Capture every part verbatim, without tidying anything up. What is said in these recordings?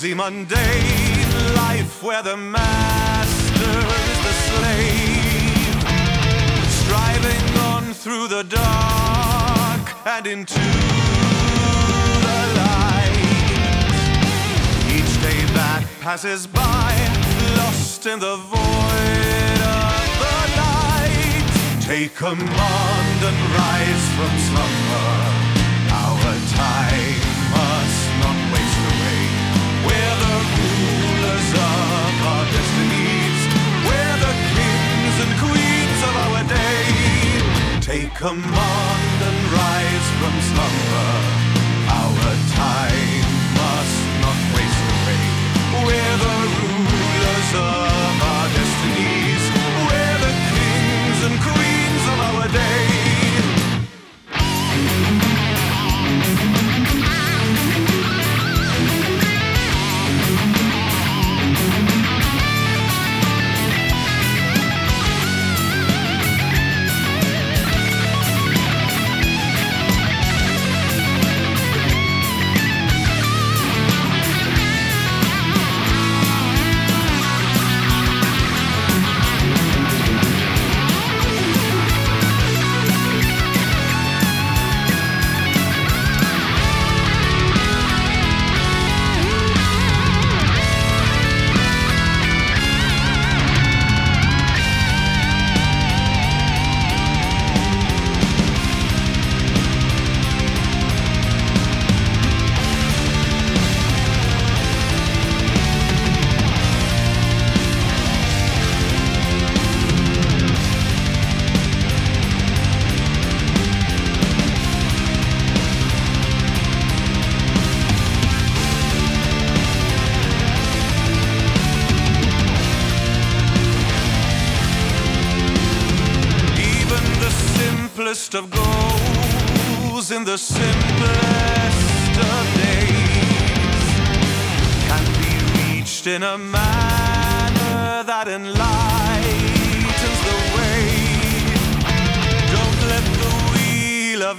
the mundane life where the master is the slave, striving on through the dark and into the light. Each day that passes by, lost in the void of the night. Take command and rise from slumber. Our time must not waste away. We're the rulers of our destinies. We're the kings and queens of our day. Take command and rise from slumber. Our time must not waste away. We're the rulers of our destinies. We're the kings and queens of our day. Of goals in the simplest of days can be reached in a manner that enlightens the way. Don't let the wheel of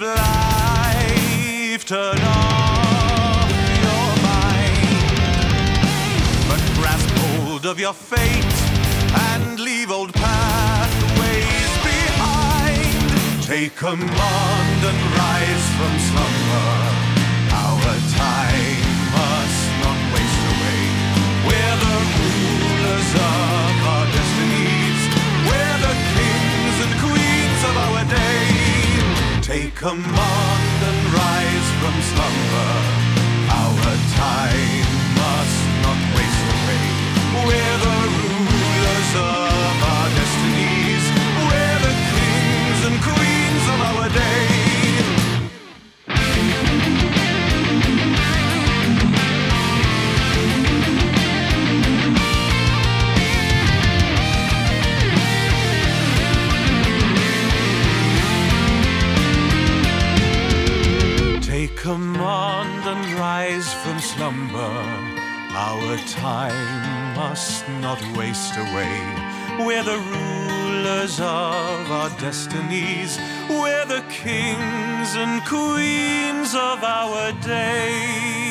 life turn off your mind, but grasp hold of your fate and leave old pathways behind. Take command and rise from slumber. Our time must not waste away. We're the rulers of our destinies. We're the kings and queens of our day. Take command and rise from slumber. Our time must not waste away. We're the rulers of our destinies. We're the kings and queens of our day. Take command and rise from slumber. Our time must not waste away. We're the rulers of our destinies. We're the kings and queens of our day.